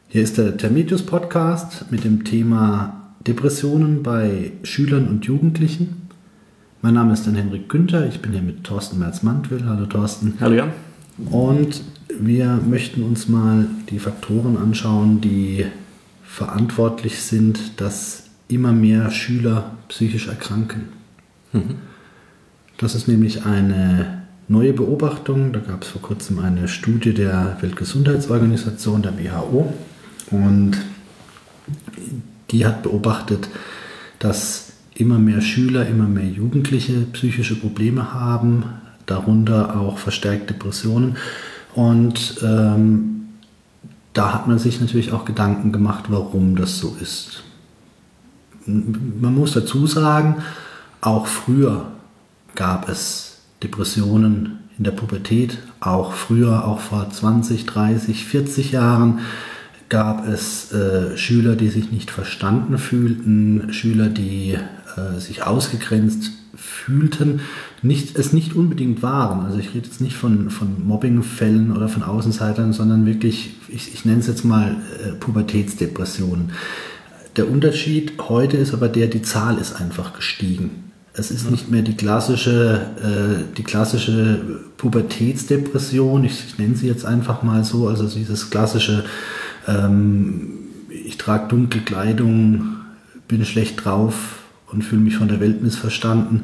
Hier ist der Termitius-Podcast mit dem Thema Depressionen bei Schülern und Jugendlichen. Mein Name ist dann Henrik Günther, ich bin hier mit Thorsten Merz-Mantwill. Hallo Thorsten. Hallo Jan. Und wir möchten uns mal die Faktoren anschauen, die verantwortlich sind, dass immer mehr Schüler psychisch erkranken. Das ist nämlich eine neue Beobachtung. Da gab es vor kurzem eine Studie der Weltgesundheitsorganisation, der WHO. Und die hat beobachtet, dass immer mehr Schüler, immer mehr Jugendliche psychische Probleme haben, darunter auch verstärkt Depressionen. Und da hat man sich natürlich auch Gedanken gemacht, warum das so ist. Man muss dazu sagen, auch früher gab es Depressionen in der Pubertät, auch früher, auch vor 20, 30, 40 Jahren gab es Schüler, die sich nicht verstanden fühlten, Schüler, die sich ausgegrenzt fühlten, es nicht unbedingt waren. Also ich rede jetzt nicht von Mobbingfällen oder von Außenseitern, sondern wirklich, ich nenne es jetzt mal Pubertätsdepressionen. Der Unterschied heute ist aber die Zahl ist einfach gestiegen. Es ist nicht mehr die klassische Pubertätsdepression, ich nenne sie jetzt einfach mal so, also dieses klassische, ich trage dunkle Kleidung, bin schlecht drauf und fühle mich von der Welt missverstanden,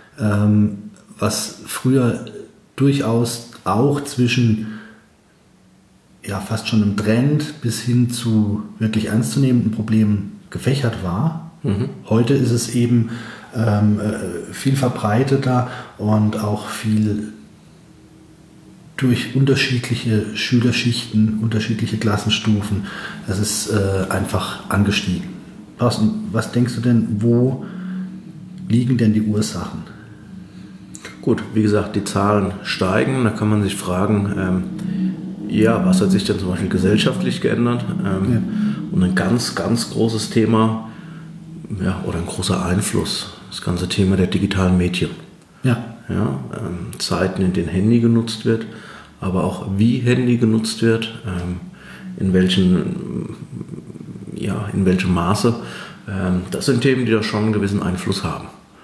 was früher durchaus auch zwischen fast schon einem Trend bis hin zu wirklich ernstzunehmenden Problemen gefächert war. Heute ist es eben viel verbreiteter und auch viel durch unterschiedliche Schülerschichten, unterschiedliche Klassenstufen. Es ist einfach angestiegen. Thorsten, was denkst du denn, wo liegen denn die Ursachen? Gut, wie gesagt, die Zahlen steigen. Da kann man sich fragen, was hat sich denn zum Beispiel gesellschaftlich geändert? Und ein ganz, ganz großes Thema oder ein großer Einfluss, das ganze Thema der digitalen Medien. Zeiten, in denen Handy genutzt wird, aber auch wie Handy genutzt wird, in welchem Maße. Das sind Themen, die da schon einen gewissen Einfluss haben.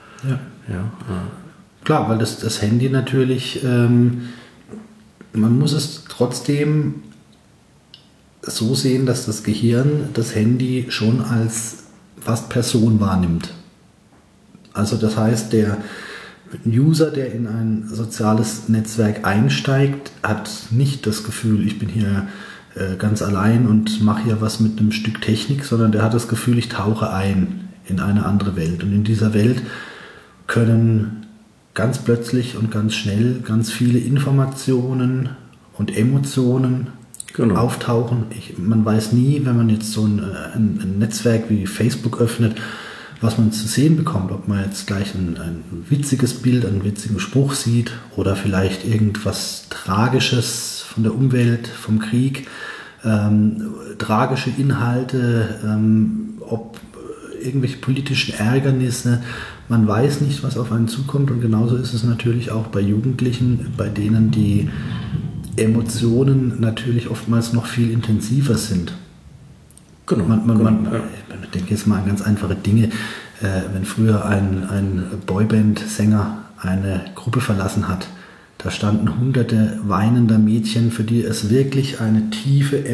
Klar, weil das Handy natürlich, man muss es trotzdem so sehen, dass das Gehirn das Handy schon als fast Person wahrnimmt. Also das heißt, der User, der in ein soziales Netzwerk einsteigt, hat nicht das Gefühl, ich bin hier ganz allein und mache hier was mit einem Stück Technik, sondern der hat das Gefühl, ich tauche ein in eine andere Welt. Und in dieser Welt können ganz plötzlich und ganz schnell ganz viele Informationen und Emotionen auftauchen. Man weiß nie, wenn man jetzt so ein Netzwerk wie Facebook öffnet, was man zu sehen bekommt, ob man jetzt gleich ein witziges Bild, einen witzigen Spruch sieht oder vielleicht irgendwas Tragisches von der Umwelt, vom Krieg, tragische Inhalte, ob irgendwelche politischen Ärgernisse. Man weiß nicht, was auf einen zukommt, und genauso ist es natürlich auch bei Jugendlichen, bei denen die Emotionen natürlich oftmals noch viel intensiver sind. Man denkt jetzt mal an ganz einfache Dinge. Wenn früher ein Boyband-Sänger eine Gruppe verlassen hat, da standen hunderte weinender Mädchen, für die es wirklich ein tiefes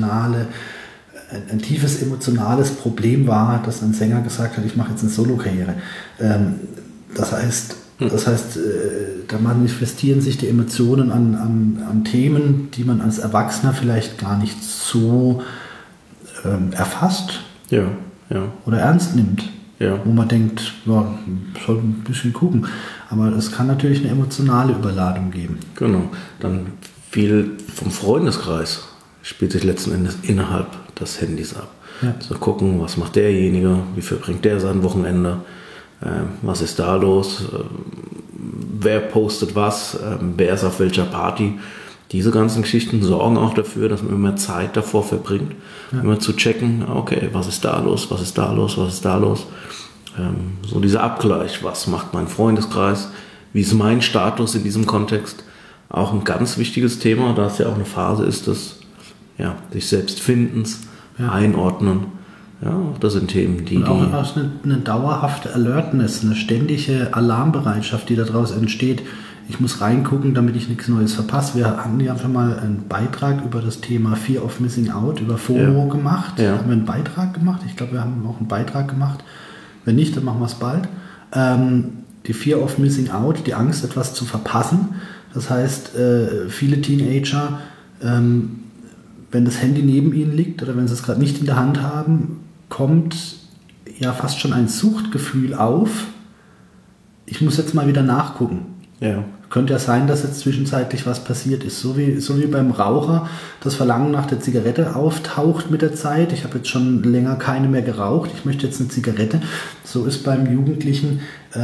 emotionales Problem war, dass ein Sänger gesagt hat, ich mache jetzt eine Solo-Karriere. Das heißt, da manifestieren sich die Emotionen an Themen, die man als Erwachsener vielleicht gar nicht so erfasst oder ernst nimmt. Wo man denkt, soll ein bisschen gucken. Aber es kann natürlich eine emotionale Überladung geben. Genau. Dann viel vom Freundeskreis spielt sich letzten Endes innerhalb des Handys ab. So gucken, was macht derjenige, wie verbringt der sein Wochenende, was ist da los, wer postet was, wer ist auf welcher Party. Diese ganzen Geschichten sorgen auch dafür, dass man immer Zeit davor verbringt, immer zu checken, okay, was ist da los, was ist da los, was ist da los. So dieser Abgleich, was macht mein Freundeskreis, wie ist mein Status in diesem Kontext, auch ein ganz wichtiges Thema, da es ja auch eine Phase ist des sich selbst Findens, Einordnen. Ja, das sind Themen, die... Und auch eine dauerhafte Alertness, eine ständige Alarmbereitschaft, die daraus entsteht. Ich muss reingucken, damit ich nichts Neues verpasse. Wir hatten ja schon mal einen Beitrag über das Thema Fear of Missing Out, über FOMO gemacht. Haben wir einen Beitrag gemacht? Ich glaube, wir haben auch einen Beitrag gemacht. Wenn nicht, dann machen wir es bald. Die Fear of Missing Out, die Angst, etwas zu verpassen. Das heißt, viele Teenager, wenn das Handy neben ihnen liegt oder wenn sie es gerade nicht in der Hand haben, kommt ja fast schon ein Suchtgefühl auf. Ich muss jetzt mal wieder nachgucken. Ja. Könnte ja sein, dass jetzt zwischenzeitlich was passiert ist. So wie beim Raucher das Verlangen nach der Zigarette auftaucht mit der Zeit. Ich habe jetzt schon länger keine mehr geraucht. Ich möchte jetzt eine Zigarette. So ist beim Jugendlichen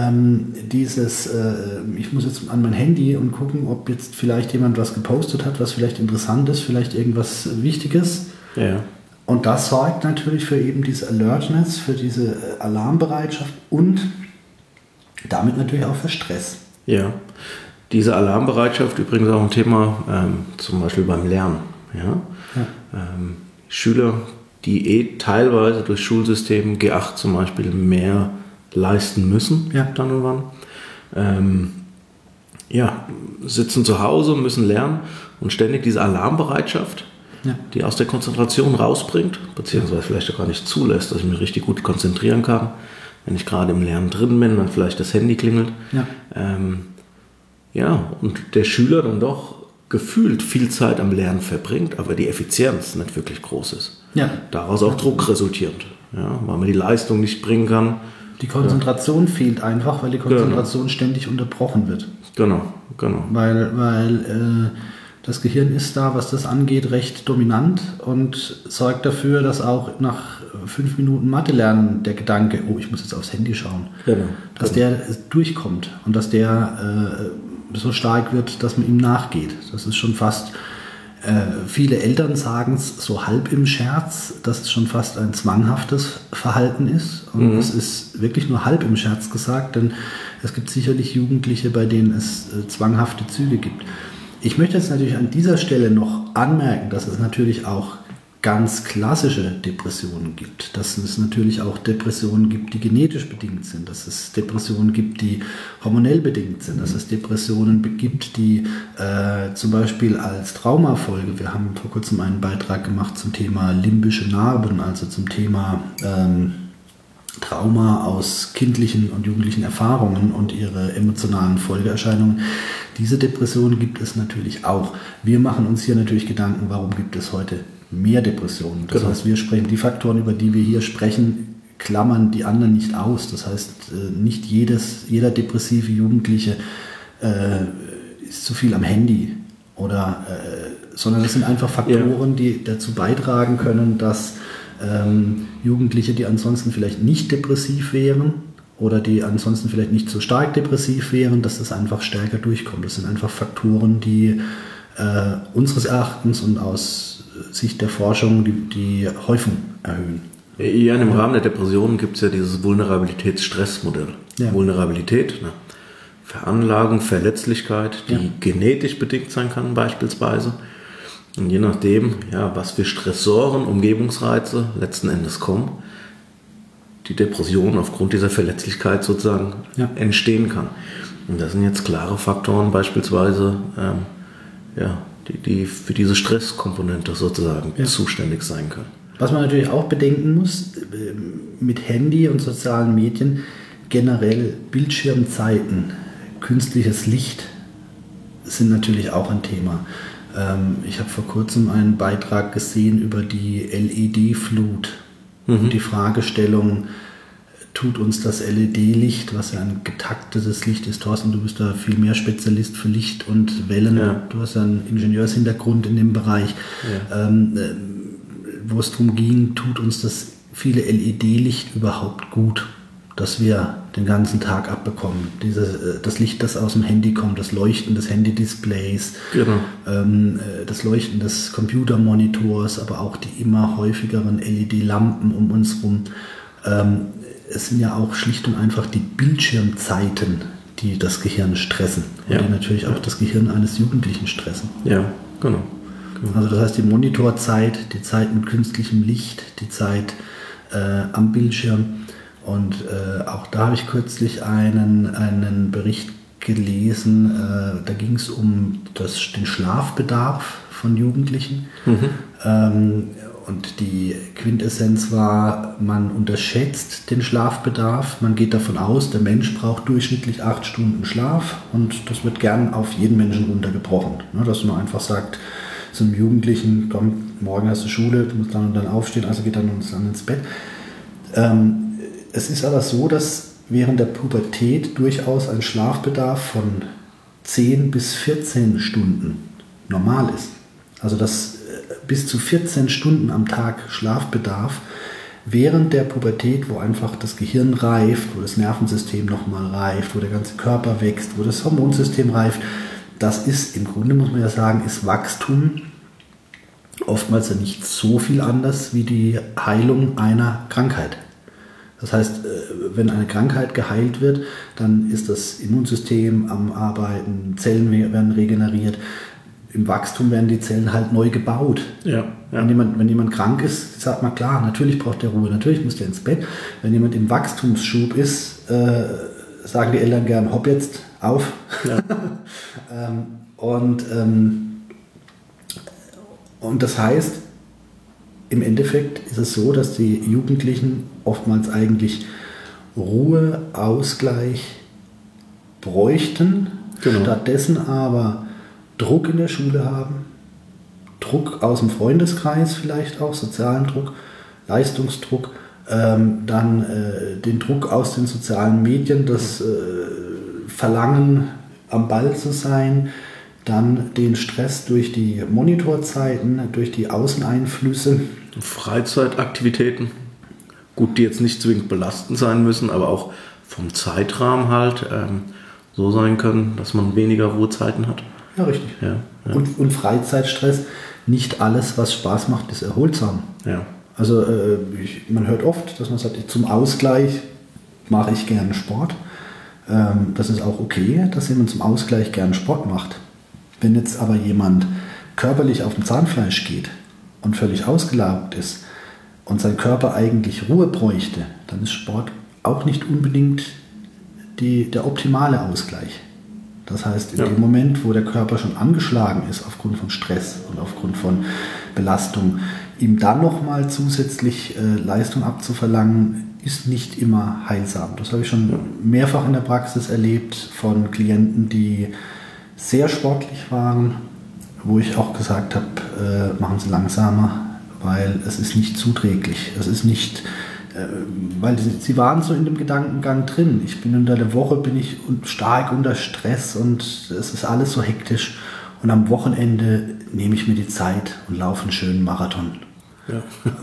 ich muss jetzt an mein Handy und gucken, ob jetzt vielleicht jemand was gepostet hat, was vielleicht interessant ist, vielleicht irgendwas Wichtiges. Ja. Und das sorgt natürlich für eben diese Alertness, für diese Alarmbereitschaft und damit natürlich auch für Stress. Ja, diese Alarmbereitschaft übrigens auch ein Thema, zum Beispiel beim Lernen. Schüler, die teilweise durch Schulsystem G8 zum Beispiel mehr leisten müssen, dann und wann, sitzen zu Hause, müssen lernen und ständig diese Alarmbereitschaft, die aus der Konzentration rausbringt, beziehungsweise vielleicht auch gar nicht zulässt, dass ich mich richtig gut konzentrieren kann, wenn ich gerade im Lernen drin bin, wenn vielleicht das Handy klingelt. Und der Schüler dann doch gefühlt viel Zeit am Lernen verbringt, aber die Effizienz nicht wirklich groß ist. Daraus auch Druck resultierend, weil man die Leistung nicht bringen kann. Die Konzentration fehlt einfach, weil die Konzentration ständig unterbrochen wird. Genau. Weil das Gehirn ist da, was das angeht, recht dominant und sorgt dafür, dass auch nach 5 Minuten Mathe lernen der Gedanke, ich muss jetzt aufs Handy schauen, dass der durchkommt und dass der so stark wird, dass man ihm nachgeht. Das ist schon fast, viele Eltern sagen es so halb im Scherz, dass es schon fast ein zwanghaftes Verhalten ist. Und es ist wirklich nur halb im Scherz gesagt, denn es gibt sicherlich Jugendliche, bei denen es zwanghafte Züge gibt. Ich möchte jetzt natürlich an dieser Stelle noch anmerken, dass es natürlich auch ganz klassische Depressionen gibt, dass es natürlich auch Depressionen gibt, die genetisch bedingt sind, dass es Depressionen gibt, die hormonell bedingt sind, dass es Depressionen gibt, die zum Beispiel als Traumafolge, wir haben vor kurzem einen Beitrag gemacht zum Thema limbische Narben, also zum Thema Trauma aus kindlichen und jugendlichen Erfahrungen und ihre emotionalen Folgeerscheinungen. Diese Depressionen gibt es natürlich auch. Wir machen uns hier natürlich Gedanken, warum gibt es heute mehr Depressionen. Das heißt, wir sprechen die Faktoren, über die wir hier sprechen, klammern die anderen nicht aus. Das heißt, nicht jeder depressive Jugendliche ist zu viel am Handy sondern es sind einfach Faktoren, die dazu beitragen können, dass Jugendliche, die ansonsten vielleicht nicht depressiv wären oder die ansonsten vielleicht nicht so stark depressiv wären, dass das einfach stärker durchkommt. Das sind einfach Faktoren, die unseres Erachtens und aus Sicht der Forschung die Häufung erhöhen. Ja, im Rahmen der Depressionen gibt es ja dieses Vulnerabilitäts-Stress-Modell. Vulnerabilität, Veranlagung, Verletzlichkeit, die genetisch bedingt sein kann beispielsweise. Und je nachdem, was für Stressoren, Umgebungsreize letzten Endes kommen, die Depression aufgrund dieser Verletzlichkeit sozusagen entstehen kann. Und das sind jetzt klare Faktoren beispielsweise, die für diese Stresskomponente sozusagen zuständig sein können. Was man natürlich auch bedenken muss, mit Handy und sozialen Medien, generell Bildschirmzeiten, künstliches Licht sind natürlich auch ein Thema. Ich habe vor kurzem einen Beitrag gesehen über die LED-Flut und die Fragestellung, tut uns das LED-Licht, was ja ein getaktetes Licht ist. Thorsten, du bist da viel mehr Spezialist für Licht und Wellen. Du hast ja einen Ingenieurshintergrund in dem Bereich, wo es darum ging, tut uns das viele LED-Licht überhaupt gut, dass wir den ganzen Tag abbekommen. Das Licht, das aus dem Handy kommt, das Leuchten des Handy-Displays, das Leuchten des Computermonitors, aber auch die immer häufigeren LED-Lampen um uns herum. Es sind ja auch schlicht und einfach die Bildschirmzeiten, die das Gehirn stressen und die natürlich auch das Gehirn eines Jugendlichen stressen. Ja, genau. Also das heißt die Monitorzeit, die Zeit mit künstlichem Licht, die Zeit am Bildschirm. Und auch da habe ich kürzlich einen Bericht gelesen, da ging es um den Schlafbedarf von Jugendlichen. Und die Quintessenz war, man unterschätzt den Schlafbedarf. Man geht davon aus, der Mensch braucht durchschnittlich 8 Stunden Schlaf und das wird gern auf jeden Menschen runtergebrochen. Ne, dass man einfach sagt, so einem Jugendlichen, komm, morgen hast du Schule, du musst dann und dann aufstehen, also geht dann ins Bett. Es ist aber so, dass während der Pubertät durchaus ein Schlafbedarf von 10 bis 14 Stunden normal ist. Also dass bis zu 14 Stunden am Tag Schlafbedarf während der Pubertät, wo einfach das Gehirn reift, wo das Nervensystem nochmal reift, wo der ganze Körper wächst, wo das Hormonsystem reift. Das ist im Grunde, muss man ja sagen, ist Wachstum oftmals ja nicht so viel anders wie die Heilung einer Krankheit. Das heißt, wenn eine Krankheit geheilt wird, dann ist das Immunsystem am Arbeiten, Zellen werden regeneriert. Im Wachstum werden die Zellen halt neu gebaut. Ja. Wenn jemand krank ist, sagt man, klar, natürlich braucht der Ruhe, natürlich muss der ins Bett. Wenn jemand im Wachstumsschub ist, sagen die Eltern gern, hopp jetzt, auf. Ja. Und das heißt, im Endeffekt ist es so, dass die Jugendlichen oftmals eigentlich Ruhe, Ausgleich bräuchten, stattdessen aber Druck in der Schule haben, Druck aus dem Freundeskreis vielleicht auch, sozialen Druck, Leistungsdruck, dann den Druck aus den sozialen Medien, das Verlangen am Ball zu sein, dann den Stress durch die Monitorzeiten, durch die Außeneinflüsse. Freizeitaktivitäten, gut, die jetzt nicht zwingend belastend sein müssen, aber auch vom Zeitrahmen halt so sein können, dass man weniger Ruhezeiten hat. Ja, richtig. Ja. Und Freizeitstress, nicht alles, was Spaß macht, ist erholsam. Ja. Also man hört oft, dass man sagt, zum Ausgleich mache ich gerne Sport. Das ist auch okay, dass jemand zum Ausgleich gerne Sport macht. Wenn jetzt aber jemand körperlich auf dem Zahnfleisch geht und völlig ausgelaugt ist und sein Körper eigentlich Ruhe bräuchte, dann ist Sport auch nicht unbedingt der optimale Ausgleich. Das heißt, in dem Moment, wo der Körper schon angeschlagen ist aufgrund von Stress und aufgrund von Belastung, ihm dann nochmal zusätzlich Leistung abzuverlangen, ist nicht immer heilsam. Das habe ich schon mehrfach in der Praxis erlebt von Klienten, die sehr sportlich waren, wo ich auch gesagt habe, machen Sie langsamer, weil es ist nicht zuträglich. Es ist nicht, weil sie waren so in dem Gedankengang drin. Ich bin unter der Woche stark unter Stress und es ist alles so hektisch. Und am Wochenende nehme ich mir die Zeit und laufe einen schönen Marathon. Ja.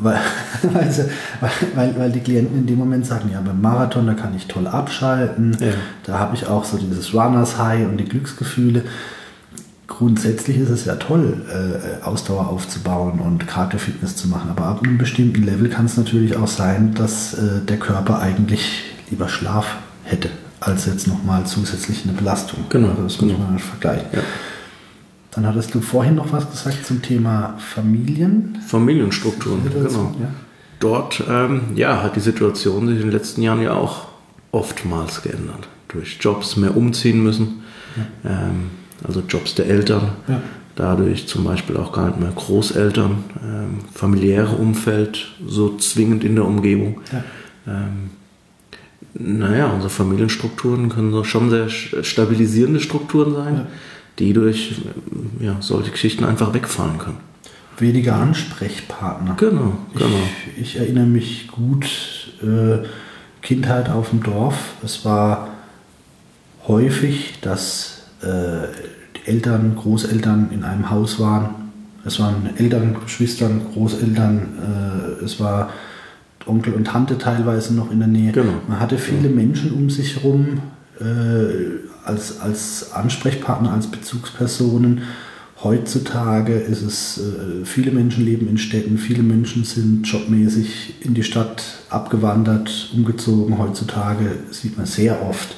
Weil die Klienten in dem Moment sagen, ja, beim Marathon, da kann ich toll abschalten, da habe ich auch so dieses Runners High und die Glücksgefühle. Grundsätzlich ist es ja toll, Ausdauer aufzubauen und Cardio-Fitness zu machen, aber ab einem bestimmten Level kann es natürlich auch sein, dass der Körper eigentlich lieber Schlaf hätte, als jetzt nochmal zusätzlich eine Belastung. Genau. Also das muss man vergleichen. Ja. Dann hattest du vorhin noch was gesagt zum Thema Familienstrukturen. Genau. Ja. Dort hat die Situation sich in den letzten Jahren ja auch oftmals geändert. Durch Jobs mehr umziehen müssen, also Jobs der Eltern, dadurch zum Beispiel auch gar nicht mehr Großeltern, familiäre Umfeld so zwingend in der Umgebung. Ja. Unsere Familienstrukturen können so schon sehr stabilisierende Strukturen sein, die durch solche Geschichten einfach wegfallen können. Weniger Ansprechpartner. Genau. Ich erinnere mich gut, Kindheit auf dem Dorf. Es war häufig, dass die Eltern, Großeltern in einem Haus waren. Es waren Eltern, Geschwistern, Großeltern, es war Onkel und Tante teilweise noch in der Nähe. Genau. Man hatte viele Menschen um sich herum als Ansprechpartner, als Bezugspersonen. Heutzutage ist es, viele Menschen leben in Städten, viele Menschen sind jobmäßig in die Stadt abgewandert, umgezogen. Heutzutage sieht man sehr oft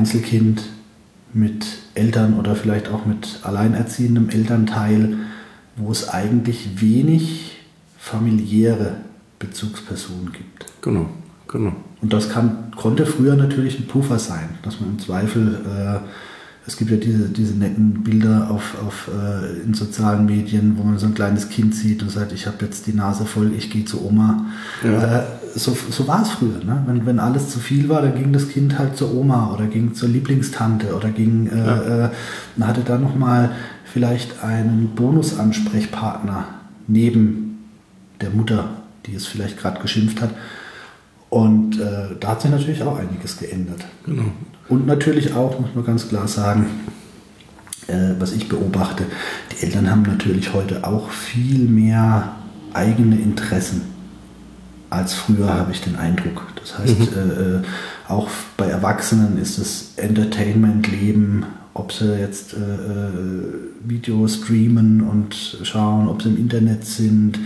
Einzelkind mit Eltern oder vielleicht auch mit alleinerziehendem Elternteil, wo es eigentlich wenig familiäre Bezugspersonen gibt. Genau. Und das konnte früher natürlich ein Puffer sein, dass man im Zweifel, es gibt ja diese netten Bilder in sozialen Medien, wo man so ein kleines Kind sieht und sagt, ich habe jetzt die Nase voll, ich gehe zu Oma. Ja. So war es früher. Ne? Wenn alles zu viel war, dann ging das Kind halt zur Oma oder ging zur Lieblingstante oder hatte da nochmal vielleicht einen Bonusansprechpartner neben der Mutter, die es vielleicht gerade geschimpft hat. Und da hat sich natürlich auch einiges geändert. Genau. Und natürlich auch, muss man ganz klar sagen, was ich beobachte, die Eltern haben natürlich heute auch viel mehr eigene Interessen als früher, habe ich den Eindruck. Das heißt, auch bei Erwachsenen ist das Entertainment-Leben, ob sie jetzt Videos streamen und schauen, ob sie im Internet sind,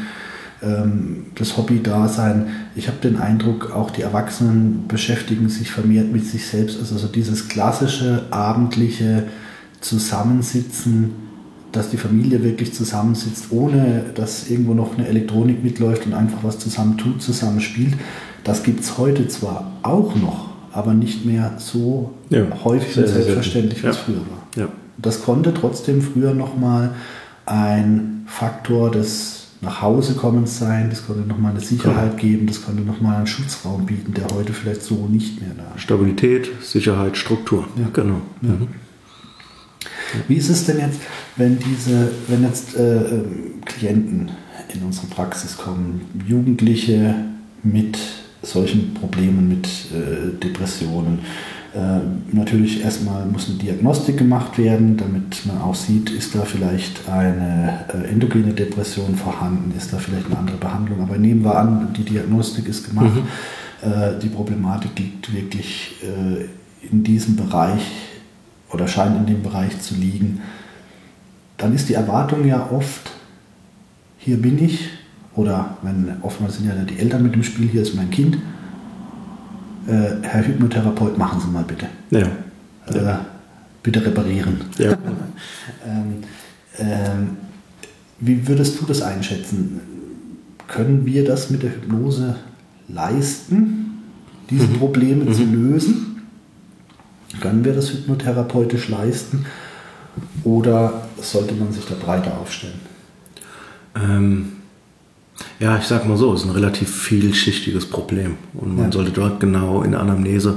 das Hobby-Dasein. Ich habe den Eindruck, auch die Erwachsenen beschäftigen sich vermehrt mit sich selbst. Also so dieses klassische abendliche Zusammensitzen, dass die Familie wirklich zusammensitzt, ohne dass irgendwo noch eine Elektronik mitläuft und einfach was zusammen tut, zusammen spielt. Das gibt es heute zwar auch noch, aber nicht mehr so häufig und selbstverständlich, wie es früher war. Ja. Das konnte trotzdem früher nochmal ein Faktor des Nachhausekommens sein, das konnte nochmal eine Sicherheit geben, das konnte nochmal einen Schutzraum bieten, der heute vielleicht so nicht mehr da ist. Stabilität, Sicherheit, Struktur. Ja. Genau. Ja. Mhm. Wie ist es denn jetzt, wenn jetzt Klienten in unsere Praxis kommen, Jugendliche mit solchen Problemen, mit Depressionen? Natürlich erstmal muss eine Diagnostik gemacht werden, damit man auch sieht, ist da vielleicht eine endogene Depression vorhanden, ist da vielleicht eine andere Behandlung. Aber nehmen wir an, die Diagnostik ist gemacht, die Problematik liegt wirklich in diesem Bereich oder scheint in dem Bereich zu liegen. Dann ist die Erwartung ja oft, hier bin ich, oder oftmals sind ja die Eltern mit dem Spiel, hier ist mein Kind. Herr Hypnotherapeut, machen Sie mal bitte. Ja. Bitte reparieren. Ja. Wie würdest du das einschätzen? Können wir das mit der Hypnose leisten, diese Probleme zu lösen? Können wir das hypnotherapeutisch leisten? Oder sollte man sich da breiter aufstellen? Ja, ich sag mal so, es ist ein relativ vielschichtiges Problem und man sollte dort genau in der Anamnese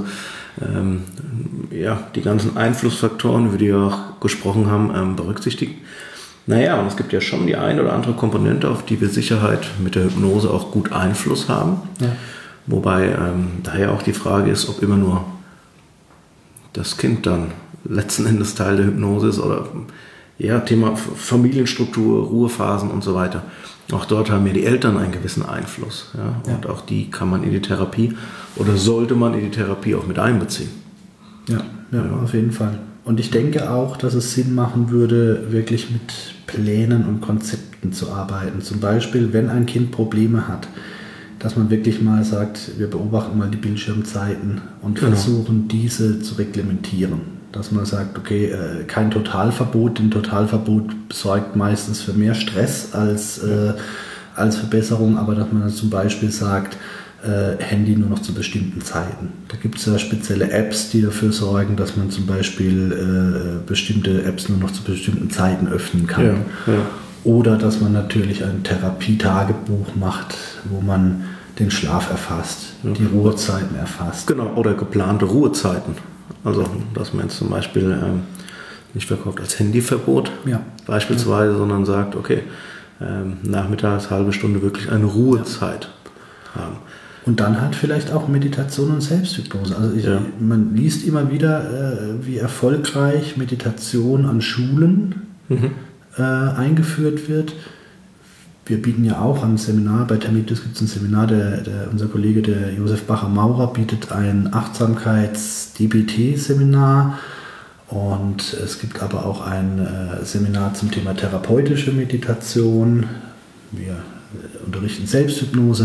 die ganzen Einflussfaktoren, über die wir auch gesprochen haben, berücksichtigen. Naja, und es gibt ja schon die eine oder andere Komponente, auf die wir Sicherheit mit der Hypnose auch gut Einfluss haben. Ja. Wobei daher auch die Frage ist, ob immer nur das Kind dann letzten Endes Teil der Hypnose ist oder Thema Familienstruktur, Ruhephasen und so weiter. Auch dort haben ja die Eltern einen gewissen Einfluss. Ja? Und auch die kann man in die Therapie oder sollte man in die Therapie auch mit einbeziehen. Ja, auf jeden Fall. Und ich denke auch, dass es Sinn machen würde, wirklich mit Plänen und Konzepten zu arbeiten. Zum Beispiel, wenn ein Kind Probleme hat, dass man wirklich mal sagt, wir beobachten mal die Bildschirmzeiten und versuchen, diese zu reglementieren. Dass man sagt, okay, kein Totalverbot. Ein Totalverbot sorgt meistens für mehr Stress als Verbesserung, aber dass man dann zum Beispiel sagt, Handy nur noch zu bestimmten Zeiten. Da gibt es ja spezielle Apps, die dafür sorgen, dass man zum Beispiel bestimmte Apps nur noch zu bestimmten Zeiten öffnen kann. Ja. Oder dass man natürlich ein Therapietagebuch macht, wo man den Schlaf erfasst, die Ruhezeiten erfasst. Genau, oder geplante Ruhezeiten. Also, dass man jetzt zum Beispiel nicht verkauft als Handyverbot beispielsweise, sondern sagt, okay, nachmittags halbe Stunde wirklich eine Ruhezeit haben. Und dann halt vielleicht auch Meditation und Selbsthypnose. Also man liest immer wieder, wie erfolgreich Meditation an Schulen eingeführt wird. Wir bieten ja auch ein Seminar, bei Termitus gibt es ein Seminar, unser Kollege, der Josef Bacher-Maurer, bietet ein Achtsamkeits-DBT-Seminar und es gibt aber auch ein Seminar zum Thema therapeutische Meditation. Wir unterrichten Selbsthypnose.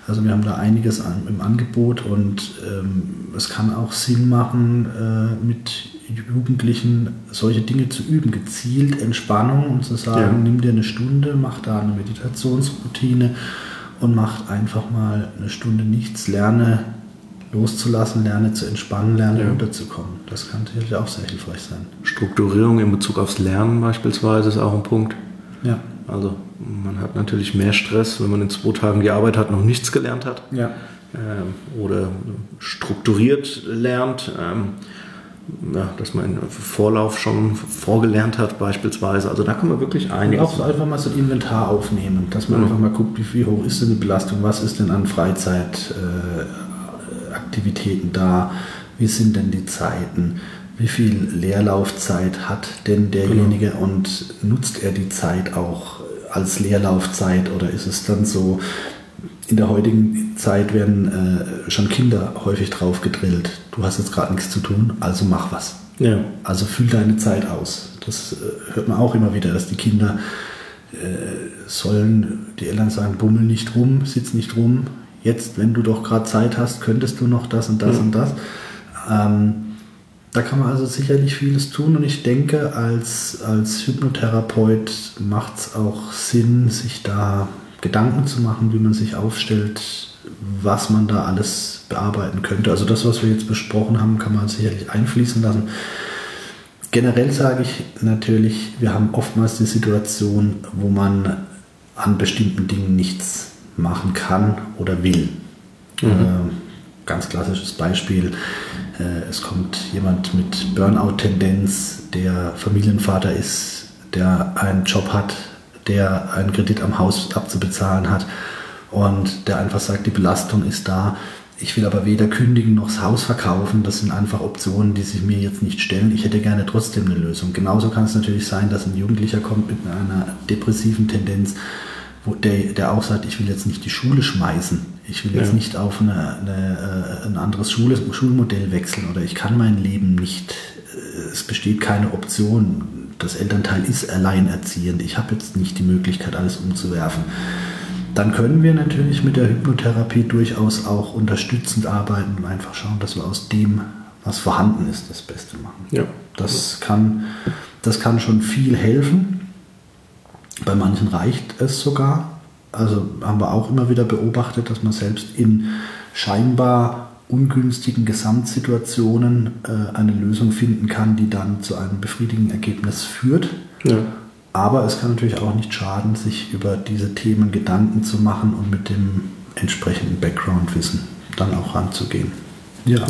Also wir haben da einiges im Angebot und es kann auch Sinn machen, mit Jugendlichen solche Dinge zu üben, gezielt Entspannung und zu sagen, nimm dir eine Stunde, mach da eine Meditationsroutine und mach einfach mal eine Stunde nichts, lerne loszulassen, lerne zu entspannen, lerne runterzukommen. Das kann natürlich auch sehr hilfreich sein. Strukturierung in Bezug aufs Lernen beispielsweise ist auch ein Punkt. Ja. Also man hat natürlich mehr Stress, wenn man in 2 Tagen die Arbeit hat, noch nichts gelernt hat. Ja. Oder strukturiert lernt, dass man im Vorlauf schon vorgelernt hat beispielsweise. Also da kann man wirklich einiges... Und auch einfach mal so ein Inventar aufnehmen, dass man einfach mal guckt, wie hoch ist denn die Belastung, was ist denn an Freizeitaktivitäten da, wie sind denn die Zeiten, wie viel Leerlaufzeit hat denn derjenige und nutzt er die Zeit auch als Leerlaufzeit oder ist es dann so, in der heutigen Zeit werden schon Kinder häufig drauf gedrillt, du hast jetzt gerade nichts zu tun, also mach was. Ja. Also füll deine Zeit aus. Das hört man auch immer wieder, dass die Kinder die Eltern sagen, bummel nicht rum, sitz nicht rum, jetzt, wenn du doch gerade Zeit hast, könntest du noch das und das und das. Da kann man also sicherlich vieles tun und ich denke, als Hypnotherapeut macht es auch Sinn, sich da Gedanken zu machen, wie man sich aufstellt, was man da alles bearbeiten könnte. Also das, was wir jetzt besprochen haben, kann man sicherlich einfließen lassen. Generell sage ich natürlich, wir haben oftmals die Situation, wo man an bestimmten Dingen nichts machen kann oder will. Ganz klassisches Beispiel, es kommt jemand mit Burnout-Tendenz, der Familienvater ist, der einen Job hat, der einen Kredit am Haus abzubezahlen hat und der einfach sagt, die Belastung ist da. Ich will aber weder kündigen noch das Haus verkaufen. Das sind einfach Optionen, die sich mir jetzt nicht stellen. Ich hätte gerne trotzdem eine Lösung. Genauso kann es natürlich sein, dass ein Jugendlicher kommt mit einer depressiven Tendenz, wo der auch sagt, ich will jetzt nicht die Schule schmeißen. Ich will jetzt nicht auf ein anderes Schulmodell wechseln oder ich kann mein Leben nicht, es besteht keine Option. Das Elternteil ist alleinerziehend. Ich habe jetzt nicht die Möglichkeit, alles umzuwerfen. Dann können wir natürlich mit der Hypnotherapie durchaus auch unterstützend arbeiten und einfach schauen, dass wir aus dem, was vorhanden ist, das Beste machen. Ja. Das kann schon viel helfen. Bei manchen reicht es sogar. Also haben wir auch immer wieder beobachtet, dass man selbst in scheinbar ungünstigen Gesamtsituationen eine Lösung finden kann, die dann zu einem befriedigenden Ergebnis führt. Ja. Aber es kann natürlich auch nicht schaden, sich über diese Themen Gedanken zu machen und mit dem entsprechenden Background-Wissen dann auch ranzugehen. Ja.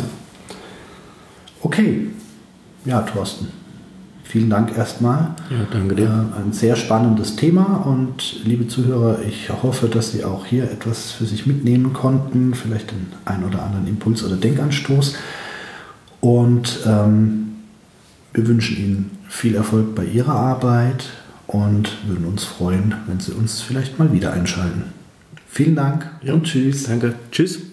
Okay. Ja, Thorsten. Vielen Dank erstmal. Ja, danke dir. Ein sehr spannendes Thema und liebe Zuhörer, ich hoffe, dass Sie auch hier etwas für sich mitnehmen konnten, vielleicht den einen oder anderen Impuls oder Denkanstoß. Und wir wünschen Ihnen viel Erfolg bei Ihrer Arbeit und würden uns freuen, wenn Sie uns vielleicht mal wieder einschalten. Vielen Dank und tschüss. Danke. Tschüss.